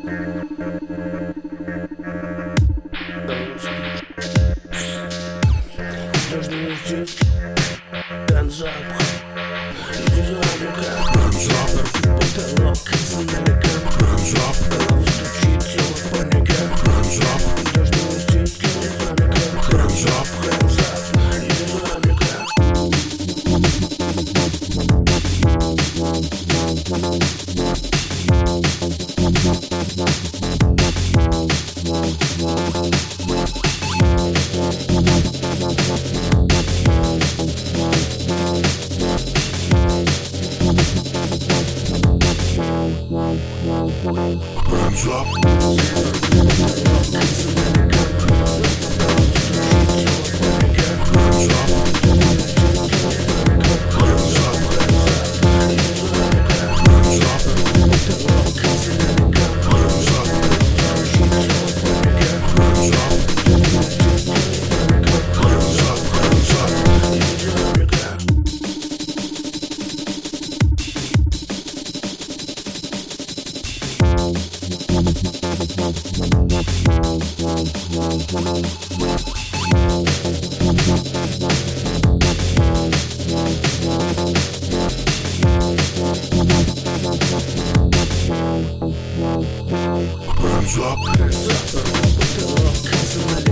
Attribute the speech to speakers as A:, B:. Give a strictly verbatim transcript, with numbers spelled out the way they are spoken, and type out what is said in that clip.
A: Hands up, hands up, потолок замелика. Hands up, голову стучит, тело паника. Hands up, должно уйти, динамика. Hands up, hands up, и динамика. Hands up. Hands up, hands up,